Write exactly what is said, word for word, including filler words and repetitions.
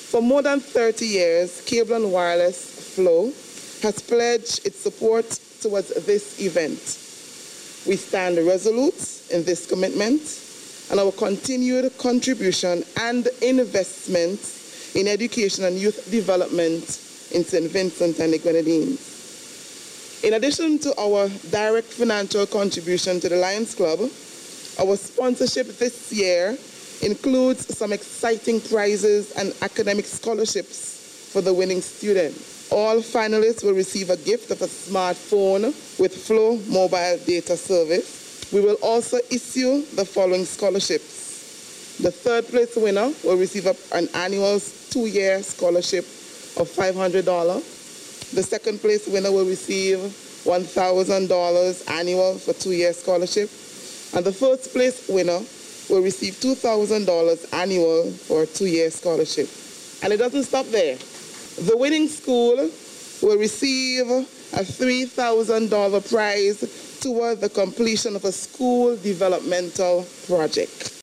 For more than thirty years, Cable and Wireless Flow has pledged its support towards this event. We stand resolute in this commitment, and our continued contribution and investment in education and youth development in Saint Vincent and the Grenadines. In addition to our direct financial contribution to the Lions Club, our sponsorship this year includes some exciting prizes and academic scholarships for the winning students. All finalists will receive a gift of a smartphone with Flow mobile data service. We will also issue the following scholarships. The third place winner will receive an annual two-year scholarship of five hundred dollars. The second place winner will receive one thousand dollars annual for two-year scholarship. And the first place winner will receive two thousand dollars annual for a two-year scholarship. And it doesn't stop there. The winning school will receive a three thousand dollars prize toward the completion of a school developmental project.